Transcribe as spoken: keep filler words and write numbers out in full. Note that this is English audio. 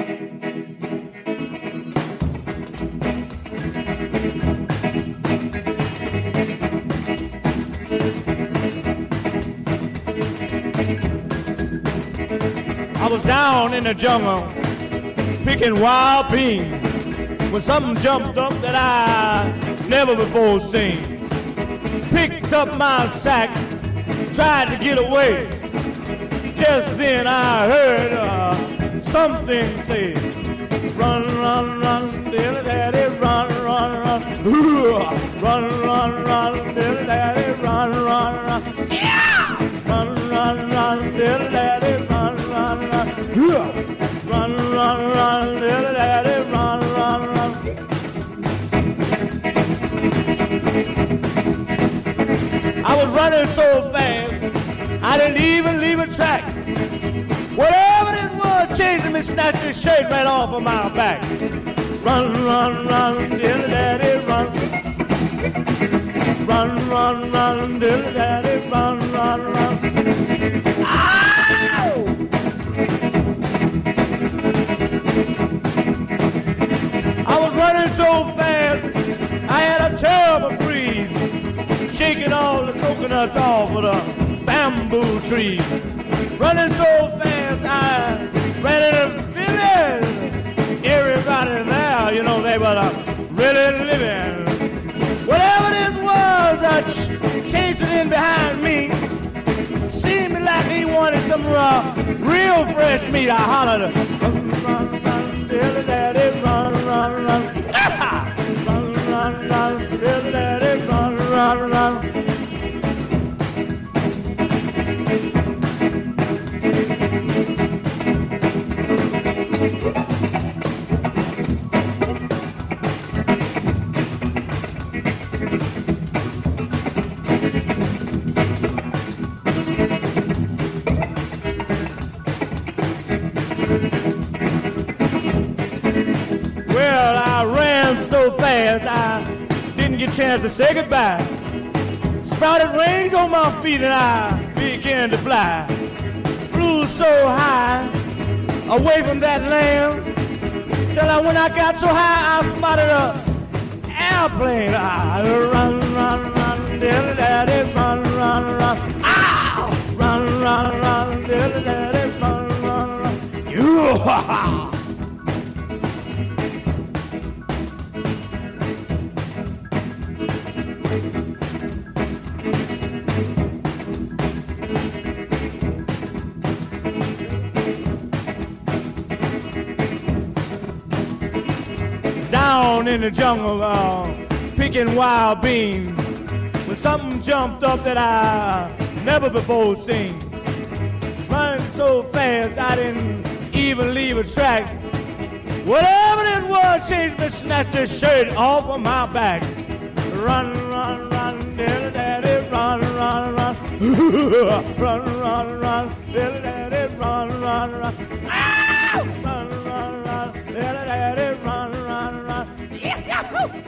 I was down in the jungle picking wild beans when something jumped up that I never before seen. Picked up my sack, tried to get away. Just then I heard uh, something say, run, run, run, little daddy, run, run, run, run, run, run, little daddy, run, run, run, yeah! Run, run, run, little daddy, run, run, run, run, run, run, little daddy, run, run, run. I was running so fast, I didn't even leave a track. Whatever it was chasing me, snatched the shirt right off of my back. Run, run, run, little daddy, run. Run, run, run, little daddy, run, run, run. Ow! I was running so fast, I had a terrible breeze, shaking all the coconuts off of the bamboo trees. Running so fast, I ran into the village. Everybody there, you know, they were uh, really living. Whatever this was, uh, ch- chasing in behind me, seemed like he wanted some raw, real fresh meat. I hollered, run, run, run, little daddy, run, run, run. Ah! Run, run, run, little daddy, run, run, run. Well, I ran so fast I didn't get a chance to say goodbye. Sprouted wings on my feet and I began to fly. Flew so high away from that land till I, when I got so high I spotted a airplane. I run, run, run, little daddy, run, run, run. Ow! Run, run, run, little daddy, run, run, run. You, ha, ha. Down in the jungle, uh, picking wild beans, when something jumped up that I never before seen. Running so fast I didn't even leave a track. Whatever it was, chased me, snatched the shirt off of my back. Run, run, run, little daddy, run, run, run. Run, run, run, little daddy, run, run, run. Ow! Run, run, run, little daddy, run, run, run. Yeah, yeah,